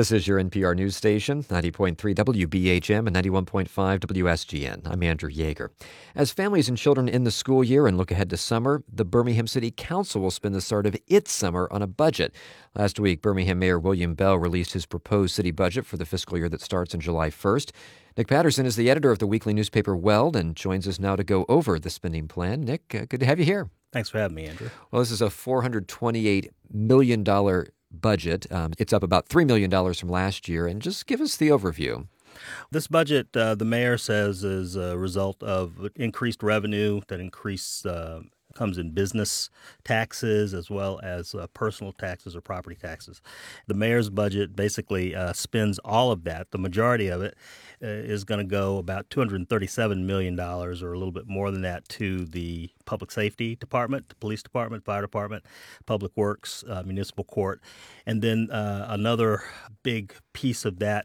This is your NPR news station, 90.3 WBHM and 91.5 WSGN. I'm Andrew Yeager. As families and children end the school year and look ahead to summer, the Birmingham City Council will spend the start of its summer on a budget. Last week, Birmingham Mayor William Bell released his proposed city budget for the fiscal year that starts on July 1st. Nick Patterson is the editor of the weekly newspaper Weld and joins us now to go over the spending plan. Nick, good to have you here. Thanks for having me, Andrew. Well, this is a $428 million budget. It's up about $3 million from last year. And just give us the overview. This budget, the mayor says, is a result of increased revenue that comes in business taxes as well as personal taxes or property taxes. The mayor's budget basically spends all of that. The majority of it is going to go about $237 million or a little bit more than that to the public safety department, the police department, fire department, public works, municipal court. And then another big piece of that,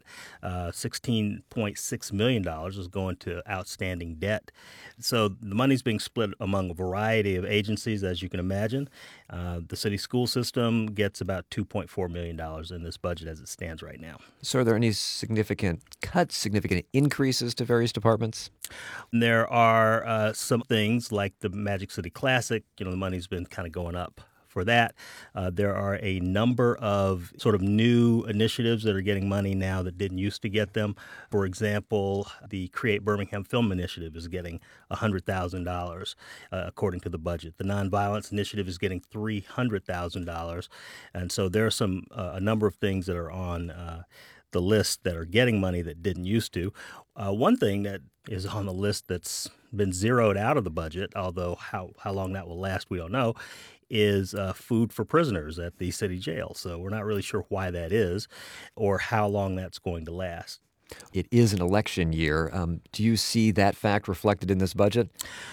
$16.6 million, is going to outstanding debt. So the money's being split among a variety of agencies, as you can imagine. The city school system gets about $2.4 million in this budget as it stands right now. So are there any significant cuts, significant increases to various departments? There are some things like the Magic City Classic. The money's been kind of going up for that. There are a number of sort of new initiatives that are getting money now that didn't used to get them. For example, the Create Birmingham Film Initiative is getting $100,000 according to the budget. The Nonviolence Initiative is getting $300,000. And so there are a number of things that are on the list that are getting money that didn't used to. One thing that is on the list that's been zeroed out of the budget, although how long that will last, we don't know, is food for prisoners at the city jail. So we're not really sure why that is or how long that's going to last. It is an election year. Do you see that fact reflected in this budget?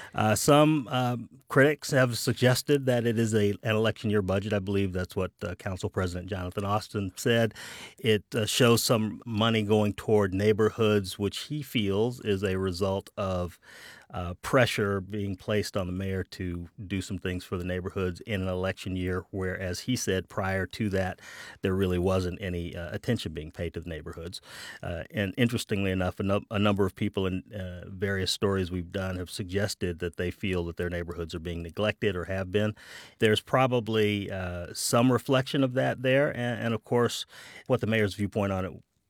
Some critics have suggested that it is an election year budget. I believe that's what Council President Jonathan Austin said. It shows some money going toward neighborhoods, which he feels is a result of pressure being placed on the mayor to do some things for the neighborhoods in an election year, whereas he said prior to that there really wasn't any attention being paid to the neighborhoods. And interestingly enough, a number of people in various stories we've done have suggested that they feel that their neighborhoods are being neglected or have been. There's probably some reflection of that there. And of course, what the mayor's viewpoint on it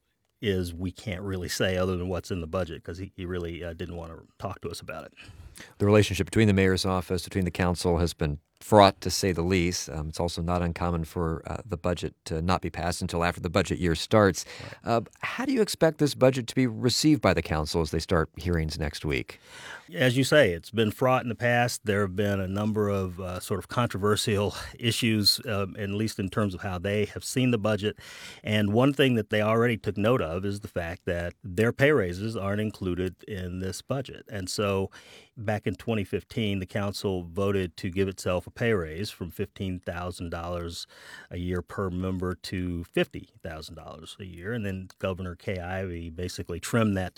is we can't really say other than what's in the budget because he really didn't want to talk to us about it. The relationship between the mayor's office, between the council, has been fraught, to say the least. It's also not uncommon for the budget to not be passed until after the budget year starts. Right. How do you expect this budget to be received by the council as they start hearings next week? As you say, it's been fraught in the past. There have been a number of sort of controversial issues, at least in terms of how they have seen the budget. And one thing that they already took note of is the fact that their pay raises aren't included in this budget. And so back in 2015, the council voted to give itself a pay raise from $15,000 a year per member to $50,000 a year. And then Governor Kay Ivey basically trimmed that to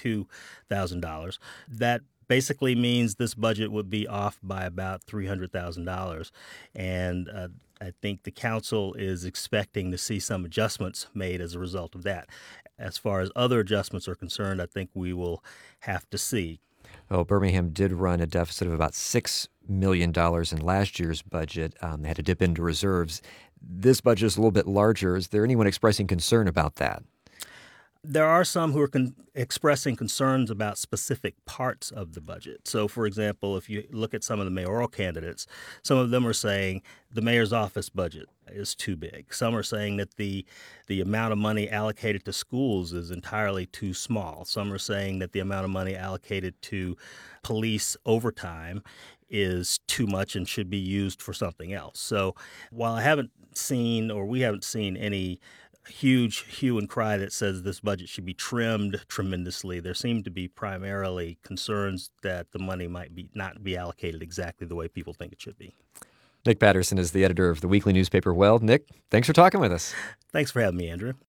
$32,000. That basically means this budget would be off by about $300,000. And I think the council is expecting to see some adjustments made as a result of that. As far as other adjustments are concerned, I think we will have to see. Oh, Birmingham did run a deficit of about $6 million in last year's budget. They had to dip into reserves. This budget is a little bit larger. Is there anyone expressing concern about that? There are some who are expressing concerns about specific parts of the budget. So, for example, if you look at some of the mayoral candidates, some of them are saying the mayor's office budget is too big. Some are saying that the amount of money allocated to schools is entirely too small. Some are saying that the amount of money allocated to police overtime is too much and should be used for something else. So while we haven't seen any huge hue and cry that says this budget should be trimmed tremendously, there seem to be primarily concerns that the money might not be allocated exactly the way people think it should be. Nick Patterson is the editor of the weekly newspaper Weld. Nick, thanks for talking with us. Thanks for having me, Andrew.